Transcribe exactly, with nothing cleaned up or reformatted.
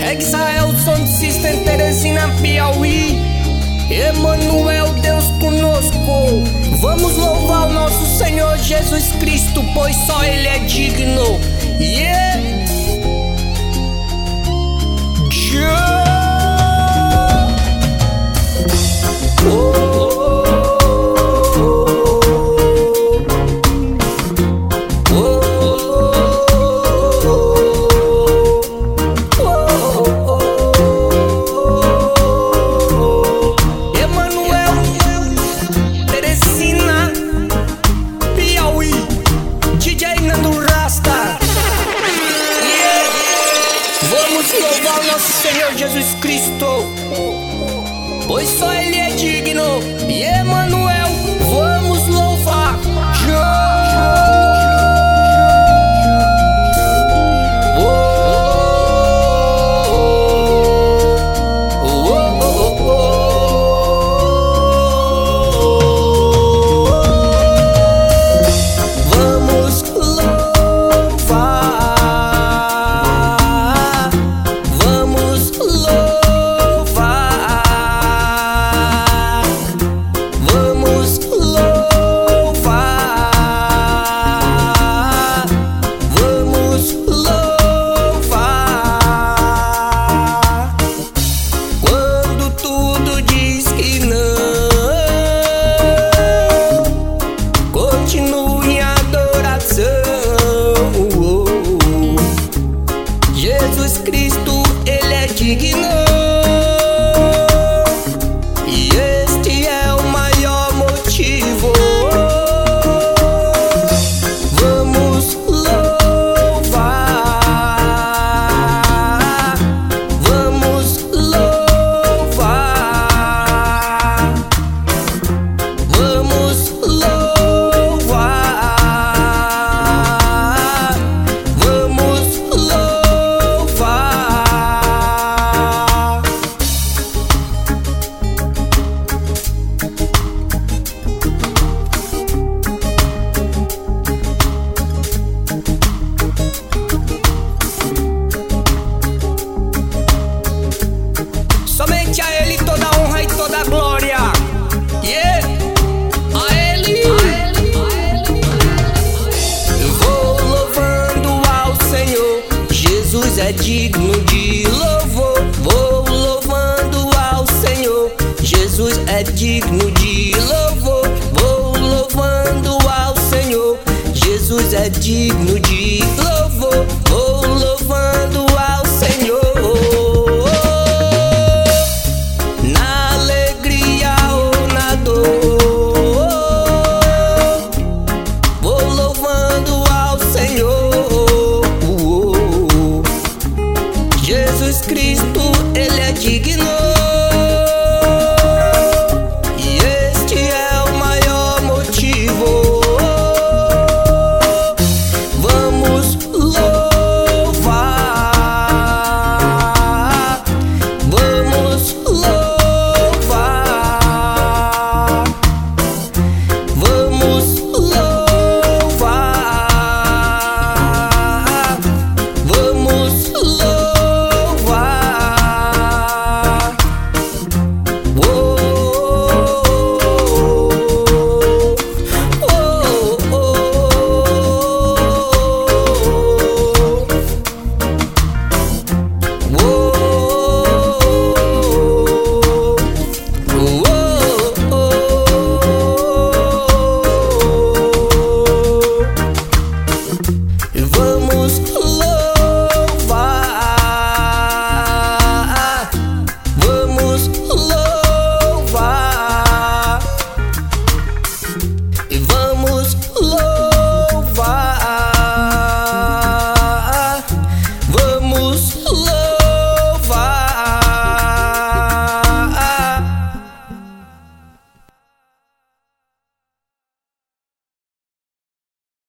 Exael Sound System, Teresina, Piauí. Emanuel, Deus conosco. Vamos louvar o nosso Senhor Jesus Cristo, pois só Ele é digno. Yeah! Yeah! Louvar o nosso Senhor Jesus Cristo, pois só Ele é digno. E Emanuel, vamos louvar. Jesus Cristo, Ele é digno. E este é o maior motivo. Vamos louvar, vamos louvar, vamos louvar, vamos louvar. Somente a Ele toda a honra e toda a glória. Yeah! A Ele, eu vou louvando ao Senhor. Jesus é digno de louvor. Vou louvando ao Senhor. Jesus é digno de louvor. Vou louvando ao Senhor. Jesus é digno de louvor. Vou louvando ao Senhor. Na alegria ou na dor, vou louvando ao Senhor. Jesus Cristo,